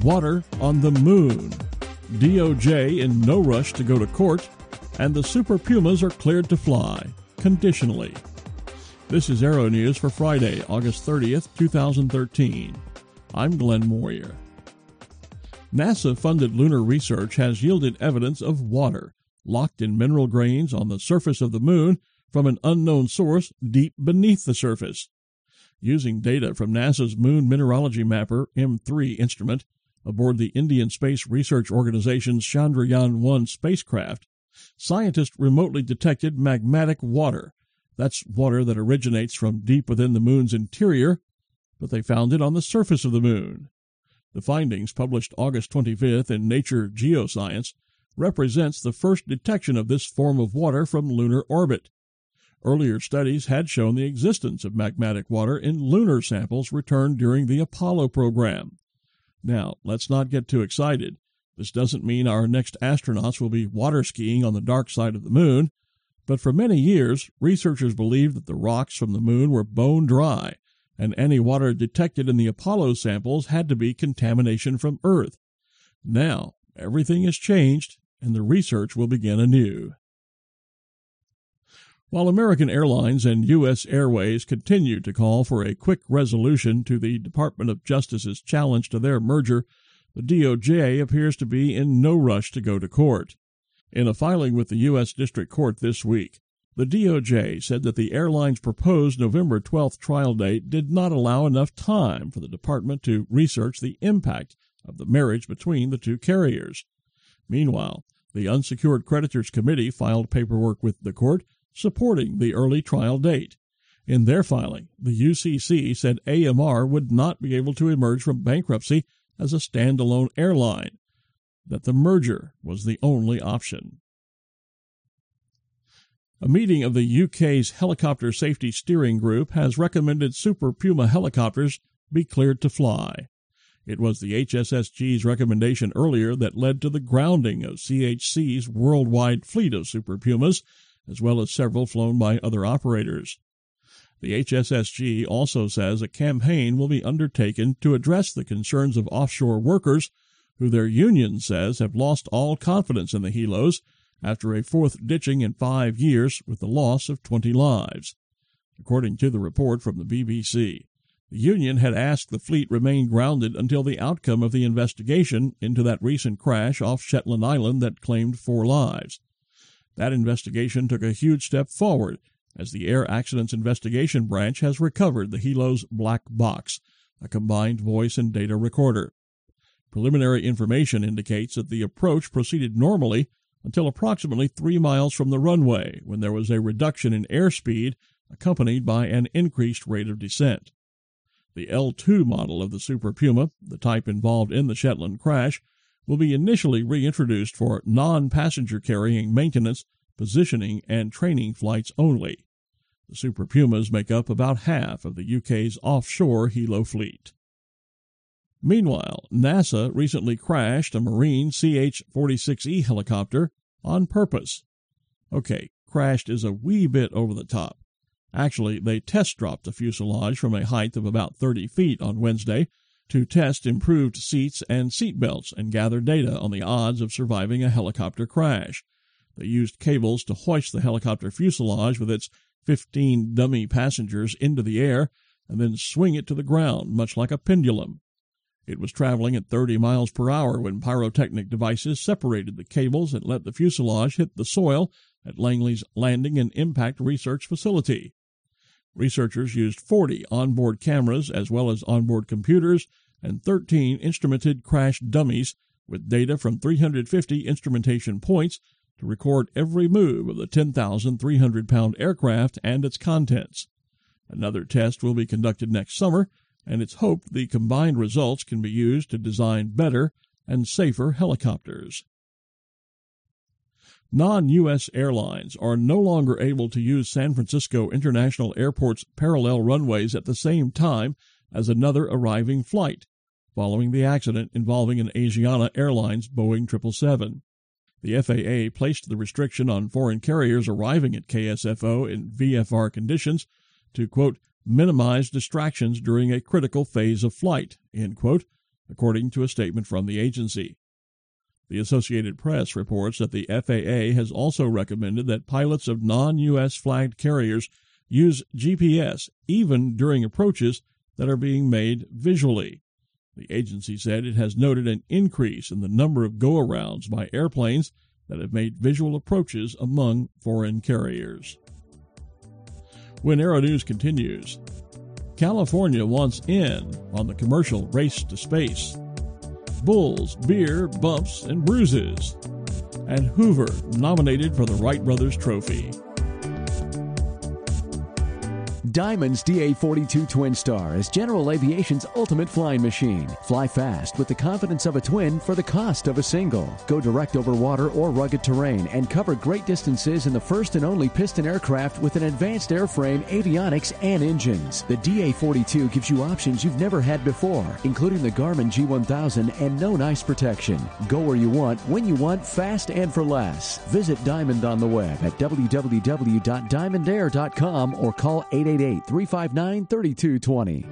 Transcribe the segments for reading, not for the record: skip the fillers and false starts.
Water on the moon. DOJ in no rush to go to court, and the Super Pumas are cleared to fly, conditionally. This is Aero News for Friday, August 30th, 2013. I'm Glenn Moyer. NASA-funded lunar research has yielded evidence of water locked in mineral grains on the surface of the moon from an unknown source deep beneath the surface. Using data from NASA's Moon Mineralogy Mapper M3 instrument aboard the Indian Space Research Organization's Chandrayaan-1 spacecraft, scientists remotely detected magmatic water. That's water that originates from deep within the moon's interior, but they found it on the surface of the moon. The findings, published August 25th in Nature Geoscience, represents the first detection of this form of water from lunar orbit. Earlier studies had shown the existence of magmatic water in lunar samples returned during the Apollo program. Now, let's not get too excited. This doesn't mean our next astronauts will be water skiing on the dark side of the moon, but for many years, researchers believed that the rocks from the moon were bone dry, and any water detected in the Apollo samples had to be contamination from Earth. Now, everything has changed, and the research will begin anew. While American Airlines and U.S. Airways continue to call for a quick resolution to the Department of Justice's challenge to their merger, the DOJ appears to be in no rush to go to court. In a filing with the U.S. District Court this week, the DOJ said that the airline's proposed November 12th trial date did not allow enough time for the department to research the impact of the marriage between the two carriers. Meanwhile, the Unsecured Creditors Committee filed paperwork with the court supporting the early trial date. In their filing, the UCC said AMR would not be able to emerge from bankruptcy as a standalone airline, that the merger was the only option. A meeting of the UK's Helicopter Safety Steering Group has recommended Super Puma helicopters be cleared to fly. It was the HSSG's recommendation earlier that led to the grounding of CHC's worldwide fleet of Super Pumas, as well as several flown by other operators. The HSSG also says a campaign will be undertaken to address the concerns of offshore workers who their union says have lost all confidence in the helos after a fourth ditching in 5 years with the loss of 20 lives. According to the report from the BBC, the union had asked the fleet remain grounded until the outcome of the investigation into that recent crash off Shetland Island that claimed 4 lives. That investigation took a huge step forward as the Air Accidents Investigation Branch has recovered the helo's black box, a combined voice and data recorder. Preliminary information indicates that the approach proceeded normally until approximately 3 miles from the runway, when there was a reduction in airspeed accompanied by an increased rate of descent. The L2 model of the Super Puma, the type involved in the Shetland crash, will be initially reintroduced for non-passenger carrying maintenance, positioning, and training flights only. The Super Pumas make up about half of the UK's offshore helo fleet. Meanwhile, NASA recently crashed a Marine CH-46E helicopter on purpose. Okay, crashed is a wee bit over the top. Actually, they test-dropped the fuselage from a height of about 30 feet on Wednesday to test improved seats and seat belts and gather data on the odds of surviving a helicopter crash. They used cables to hoist the helicopter fuselage with its 15 dummy passengers into the air and then swing it to the ground, much like a pendulum. It was traveling at 30 miles per hour when pyrotechnic devices separated the cables and let the fuselage hit the soil at Langley's Landing and Impact Research Facility. Researchers used 40 onboard cameras as well as onboard computers and 13 instrumented crash dummies with data from 350 instrumentation points to record every move of the 10,300-pound aircraft and its contents. Another test will be conducted next summer, and it's hoped the combined results can be used to design better and safer helicopters. Non-U.S. airlines are no longer able to use San Francisco International Airport's parallel runways at the same time as another arriving flight, following the accident involving an Asiana Airlines Boeing 777. The FAA placed the restriction on foreign carriers arriving at KSFO in VFR conditions to, quote, minimize distractions during a critical phase of flight, end quote, according to a statement from the agency. The Associated Press reports that the FAA has also recommended that pilots of non-U.S. flagged carriers use GPS even during approaches that are being made visually. The agency said it has noted an increase in the number of go-arounds by airplanes that have made visual approaches among foreign carriers. When Aeronews continues, California wants in on the commercial race to space. Bulls, beer, bumps, and bruises. And Hoover nominated for the Wright Brothers Trophy. Diamond's DA-42 Twin Star is General Aviation's ultimate flying machine. Fly fast with the confidence of a twin for the cost of a single. Go direct over water or rugged terrain and cover great distances in the first and only piston aircraft with an advanced airframe, avionics, and engines. The DA-42 gives you options you've never had before, including the Garmin G1000 and no ice protection. Go where you want, when you want, fast and for less. Visit Diamond on the web at www.diamondair.com or call 888-359-3220.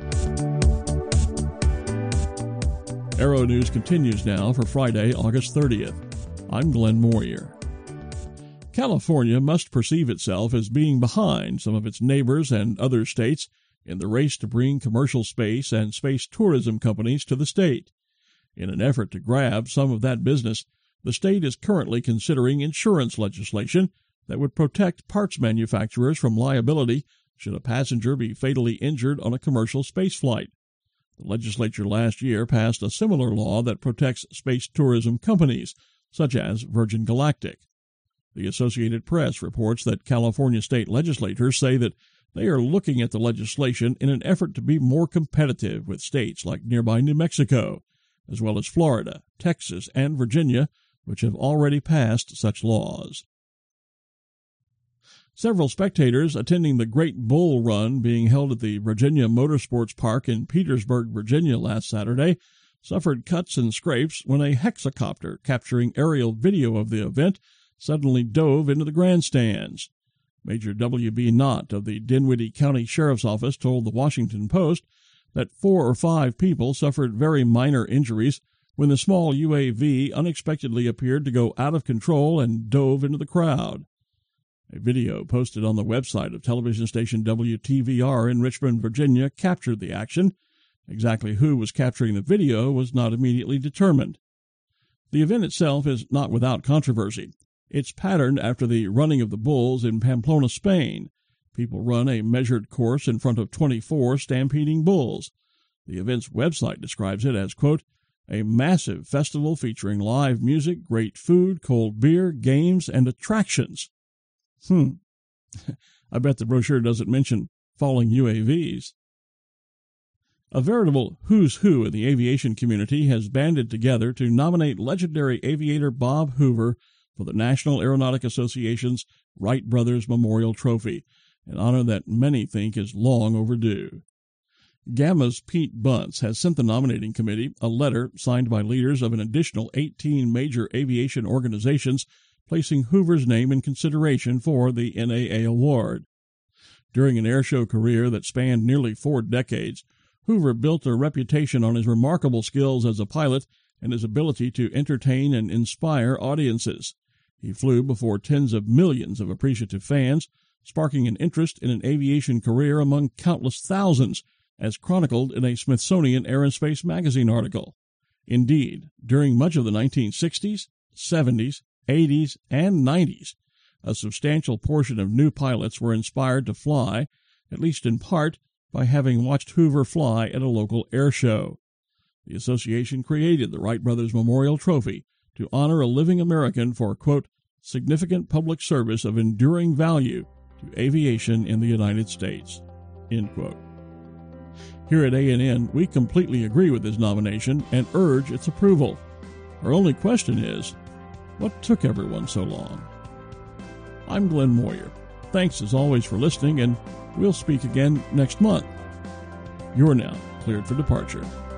Aeronews continues now for Friday, August 30th. I'm Glenn Moyer. California must perceive itself as being behind some of its neighbors and other states in the race to bring commercial space and space tourism companies to the state. In an effort to grab some of that business, the state is currently considering insurance legislation that would protect parts manufacturers from liability should a passenger be fatally injured on a commercial spaceflight. The legislature last year passed a similar law that protects space tourism companies, such as Virgin Galactic. The Associated Press reports that California state legislators say that they are looking at the legislation in an effort to be more competitive with states like nearby New Mexico, as well as Florida, Texas, and Virginia, which have already passed such laws. Several spectators attending the Great Bull Run being held at the Virginia Motorsports Park in Petersburg, Virginia last Saturday suffered cuts and scrapes when a hexacopter capturing aerial video of the event suddenly dove into the grandstands. Major W.B. Knott of the Dinwiddie County Sheriff's Office told the Washington Post that 4 or 5 people suffered very minor injuries when the small UAV unexpectedly appeared to go out of control and dove into the crowd. A video posted on the website of television station WTVR in Richmond, Virginia, captured the action. Exactly who was capturing the video was not immediately determined. The event itself is not without controversy. It's patterned after the running of the bulls in Pamplona, Spain. People run a measured course in front of 24 stampeding bulls. The event's website describes it as, quote, a massive festival featuring live music, great food, cold beer, games, and attractions. I bet the brochure doesn't mention falling UAVs. A veritable who's who in the aviation community has banded together to nominate legendary aviator Bob Hoover for the National Aeronautic Association's Wright Brothers Memorial Trophy, an honor that many think is long overdue. GAMA's Pete Bunce has sent the nominating committee a letter signed by leaders of an additional 18 major aviation organizations placing Hoover's name in consideration for the NAA award. During an airshow career that spanned nearly 4 decades, Hoover built a reputation on his remarkable skills as a pilot and his ability to entertain and inspire audiences. He flew before tens of millions of appreciative fans, sparking an interest in an aviation career among countless thousands, as chronicled in a Smithsonian Air and Space magazine article. Indeed, during much of the 1960s, 70s, 80s, and 90s, a substantial portion of new pilots were inspired to fly, at least in part, by having watched Hoover fly at a local air show. The association created the Wright Brothers Memorial Trophy to honor a living American for, quote, significant public service of enduring value to aviation in the United States, end quote. Here at ANN, we completely agree with his nomination and urge its approval. Our only question is, what took everyone so long? I'm Glenn Moyer. Thanks as always for listening, and we'll speak again next month. You're now cleared for departure.